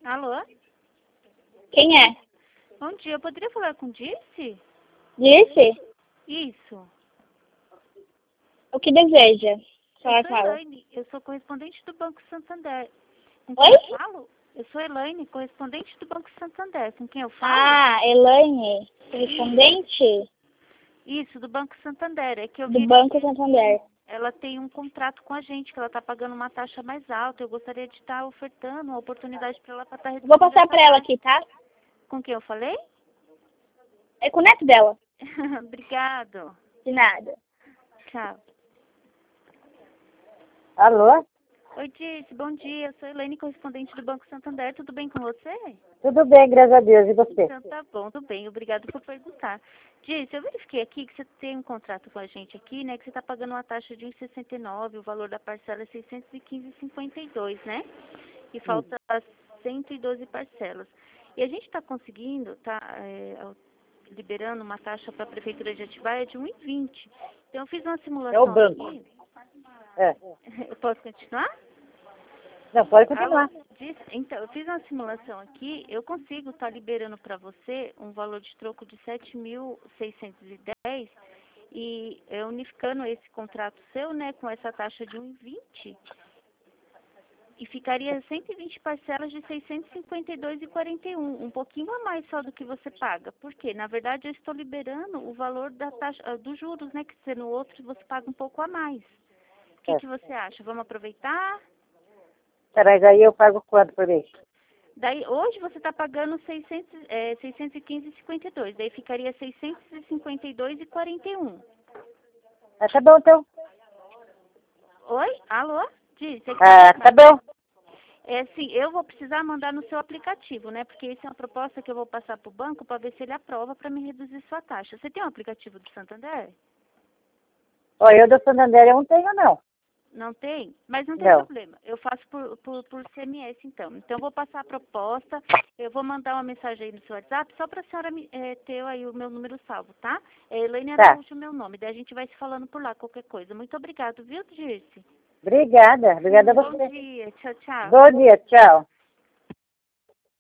Alô? Quem é? Bom dia, eu poderia falar com Dirce? Dirce? Isso. O que deseja? Eu sou Fala. Elaine, eu sou correspondente do Banco Santander. Com Oi? quem eu falo? Eu sou Elaine, correspondente do Banco Santander. Com quem eu falo? Ah, Elaine, correspondente Isso, do Banco Santander. É que eu do vi Banco que Santander. ela tem um contrato com a gente, que ela está pagando uma taxa mais alta. Eu gostaria de estar ofertando uma oportunidade para ela para estar reduzindo Vou passar essa pra ela taxa. aqui, tá? Com quem eu falei? É com o neto dela. Obrigado. De nada. Tchau. Alô? Oi, Dirce, bom dia. Eu sou Elaine, correspondente do Banco Santander. Tudo bem com você? Tudo bem, graças a Deus. E você? Então tá bom, tudo bem. Obrigado por perguntar. Dirce, eu verifiquei aqui que você tem um contrato com a gente aqui, né? Que você está pagando uma taxa de 1,69, o valor da parcela é 615,52, né? E falta 112 parcelas. E a gente está conseguindo, liberando uma taxa para a Prefeitura de Atibaia de 1,20. Então eu fiz uma É o simulação banco. aqui. É. Eu posso continuar? Não, pode Alô? continuar. Então, eu fiz uma simulação aqui, eu consigo estar liberando para você um valor de troco de 7.610 e unificando esse contrato seu, né, com essa taxa de 1,20 e ficaria 120 parcelas de 652,41, um pouquinho a mais só do que você paga. Por quê? Na verdade, eu estou liberando o valor da taxa dos juros, né, que se no outro você paga um pouco a mais. O que você acha? Vamos aproveitar? Peraí, daí eu pago quanto por mês? Daí, hoje você está pagando 615,52. Daí ficaria 652,41. Ah, tá bom, então. Oi? Alô? Diz, Tá bom. É assim, eu vou precisar mandar no seu aplicativo, né? Porque isso é uma proposta que eu vou passar para o banco para ver se ele aprova para me reduzir sua taxa. Você tem um aplicativo do Santander? Olha, eu do Santander eu não tenho, não. Não tem? Mas não tem Não. problema. Eu faço por CMS, então. Então, eu vou passar a proposta, eu vou mandar uma mensagem aí no seu WhatsApp, só para a senhora ter aí o meu número salvo, tá? É Elaine Tá. Araújo, meu nome. Daí a gente vai se falando por lá, qualquer coisa. Muito obrigado, viu, Dirce? Obrigada. Obrigada a você. Bom dia. Tchau, tchau. Bom dia, tchau.